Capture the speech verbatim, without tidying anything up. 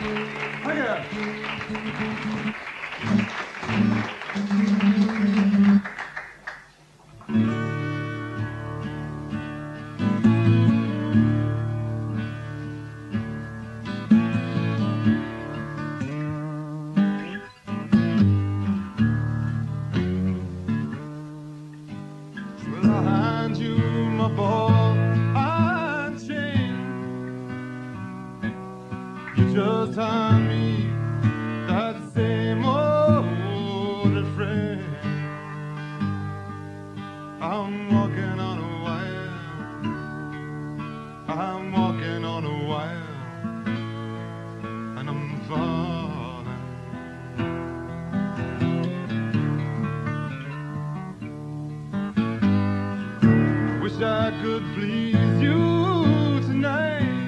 Just on me, that same old refrain. I'm walking on a wire, I'm walking on a wire, and I'm falling. Wish I could flee